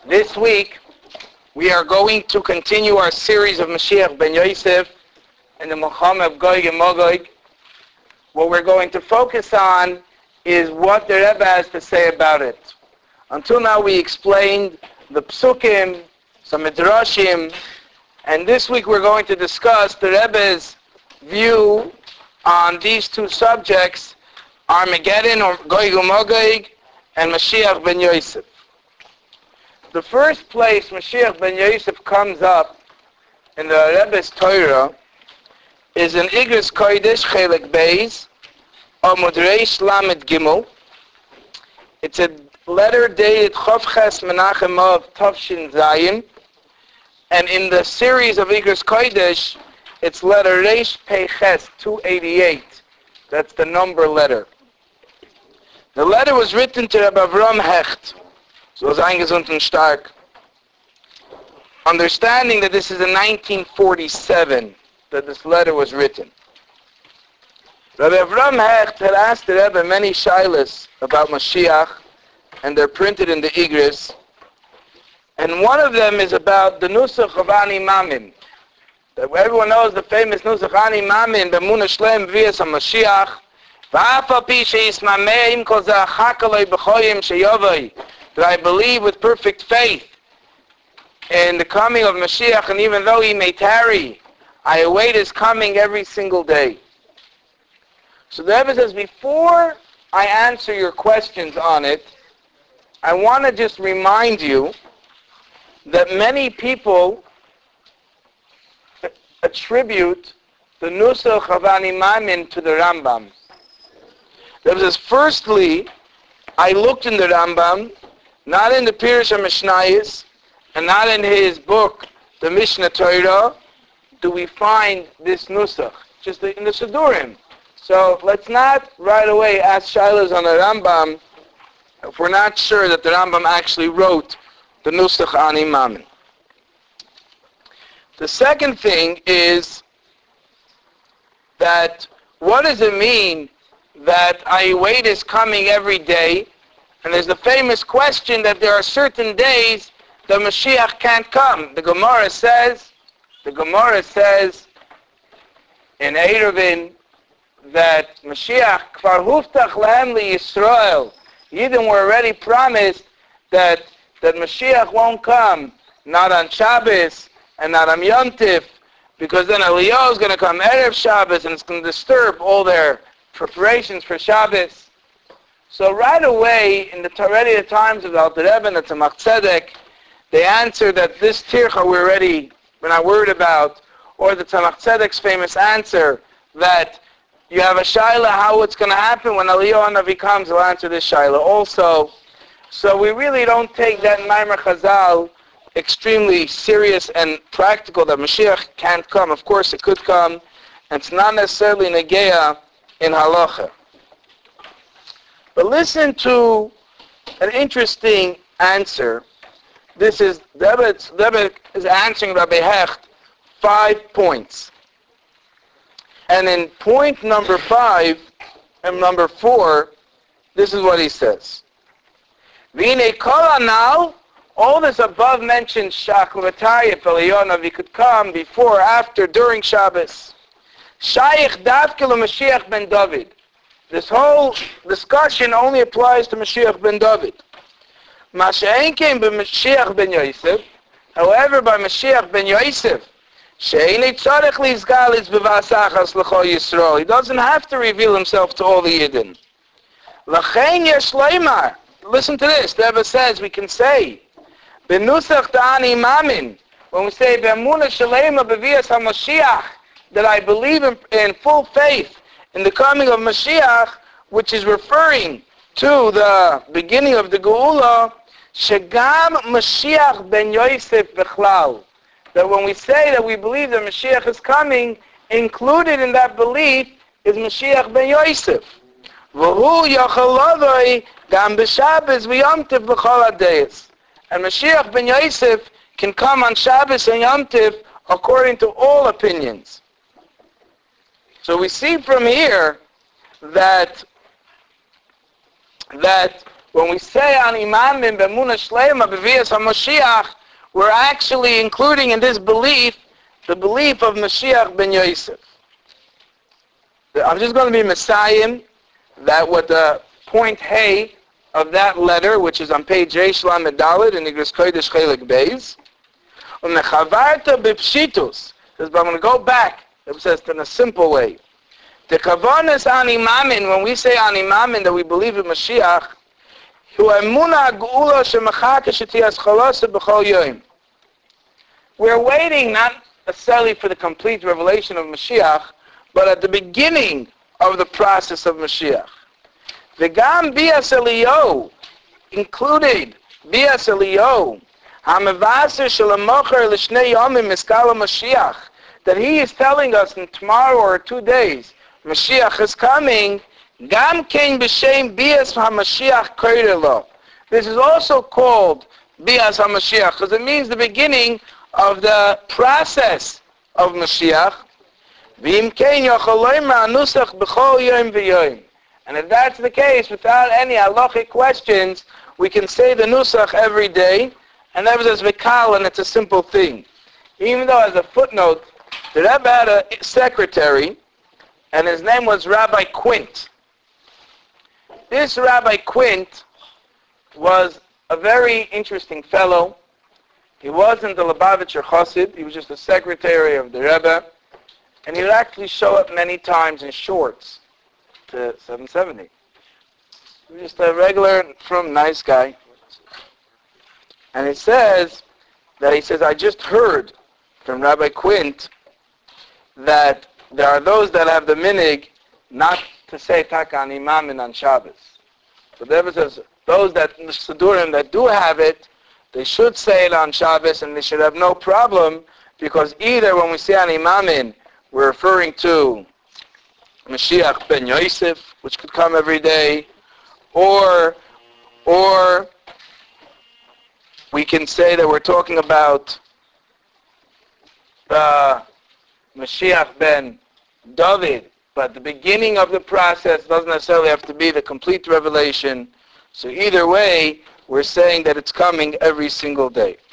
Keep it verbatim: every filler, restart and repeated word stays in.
This week, we are going to continue our series of Mashiach ben Yosef and the Milchama of Gog and Magog. What we're going to focus on is what the Rebbe has to say about it. Until now, we explained the Psukim, some Midrashim, and this week we're going to discuss the Rebbe's view on these two subjects, Armageddon or Gog and Magog and Mashiach ben Yosef. The first place Mashiach ben Yosef comes up in the Rebbe's Torah is in Igros Kodesh Chelek Beis Amud Reish Lamed Gimel. It's a letter dated Chof Ches Menachem of Tavshin Zayin, and in the series of Igros Kodesh, it's letter Reish Pei Ches two eighty-eight. That's the number letter. The letter was written to Rabbi Avram Hecht. So es eingesund und stark. Understanding that this is in nineteen forty-seven that this letter was written. Rabbi Avram Hecht had asked the Rebbe many shilas about Mashiach, and they're printed in the Igros. And one of them is about the Nusach of Ani Mamim. That everyone knows the famous Nusach Ani Mamim, B'Emunah Shlem V'Yas HaMashiach, V'Afa Pi She'Yismameim Kol Za'achakaloi B'Choyim She'Yovoi, that I believe with perfect faith in the coming of Mashiach, and even though he may tarry, I await his coming every single day. So the Rebbe says, before I answer your questions on it, I want to just remind you that many people attribute the Nusach of Ani Mamim to the Rambam. The Rebbe says, firstly, I looked in the Rambam, not in the Pirush HaMishnayos, and not in his book, the Mishnah Torah, do we find this Nusach, just in the Sidurim. So let's not right away ask shilas on the Rambam if we're not sure that the Rambam actually wrote the Nusach Ani Mamim. The second thing is that what does it mean that I await his coming every day? And there's the famous question that there are certain days the Mashiach can't come. The Gemara says, the Gemara says in Eruvin that Mashiach kvar huftach lehem li Yisrael. Yidden were already promised that that Mashiach won't come, not on Shabbos and not on Yom Tif, because then Eliyahu is going to come Erev Shabbos and it's going to disturb all their preparations for Shabbos. So right away, in the already the times of the Alter Rebbe and the Tzemach Tzedek, they answer that this tircha we're already, we're not worried about, or the Tzemach Tzedek's famous answer that you have a shaila how it's going to happen when Eliyahu Hanavi comes, he'll answer this shaila also. So we really don't take that Maimer Chazal extremely serious and practical that Mashiach can't come. Of course it could come, and it's not necessarily negeya in halacha. But listen to an interesting answer. This is, the Rebbe is answering Rabbi Hecht five points. And in point number five and number four, this is what he says. V'inei kol now, all this above mentioned Shachvatari, if Eliyahu Hanavi could come before, after, during Shabbos. Shaykh Davke Mashiach ben David. This whole discussion only applies to Mashiach ben David. Masha'en came by Mashiach ben Yosef. However, by Mashiach ben Yosef, She'enei tzarech lizgal is b'vasachas l'chol Yisrael. He doesn't have to reveal himself to all the Yidden. L'chein yesh leimar. Listen to this. The Rebbe says, we can say, B'nusach da'ani mamin, when we say, B'emunah shalema b'viyas HaMashiach, that I believe in, in full faith in the coming of Mashiach, which is referring to the beginning of the Geula, Shegam Mashiach ben Yosef Bechlal. That when we say that we believe that Mashiach is coming, included in that belief is Mashiach ben Yosef. V'hu yachalavoi gam b'Shabbos v'Yom Tiv b'chol hadayos. And Mashiach ben Yosef can come on Shabbos and Yom Tiv according to all opinions. So we see from here that that when we say Ani Mamin B'Emunah Shleima B'Vias HaMashiach, we're actually including in this belief the belief of Mashiach ben Yosef. I'm just going to be Messiah that what the point Hey of that letter, which is on page Reish Lamed Daled in Igros Kodesh Chelik Beis, Umechavarta B'Pshitus, because I'm going to go back, it says in a simple way. The Kavanas Ani Mamin, when we say Ani Mamin, that we believe in Mashiach, Hu Emunah Geula Shemachaka Shetiyas Chalasa B'Chol Yom. We're waiting not necessarily for the complete revelation of Mashiach, but at the beginning of the process of Mashiach. V'gam Bias Eliyahu, included Bias Eliyahu, HaMevaser Shel HaMocher L'Shnei Yomim Miskala Mashiach, that he is telling us in tomorrow or two days, Mashiach is coming. Gam Kein B'Shem Bias HaMashiach Koirelo. This is also called Bias HaMashiach, because it means the beginning of the process of Mashiach. And if that's the case, without any halachic questions, we can say the nusach every day, and that was vikal, and it's a simple thing. Even though, as a footnote, the Rebbe had a secretary, and his name was Rabbi Quint. This Rabbi Quint was a very interesting fellow. He wasn't the Lubavitcher Chassid, he was just the secretary of the Rebbe, and he would actually show up many times in shorts to seven seventy. He was just a regular, from nice guy. And it says that he says, I just heard from Rabbi Quint that there are those that have the minig not to say Taka Ani Mamin on Shabbos. So the Rebbe says, those that, the Sidurim that do have it, they should say it on Shabbos, and they should have no problem, because either when we say Ani Mamin, we're referring to Mashiach ben Yosef, which could come every day, or or we can say that we're talking about uh, Mashiach ben David, but the beginning of the process doesn't necessarily have to be the complete revelation. So either way, we're saying that it's coming every single day.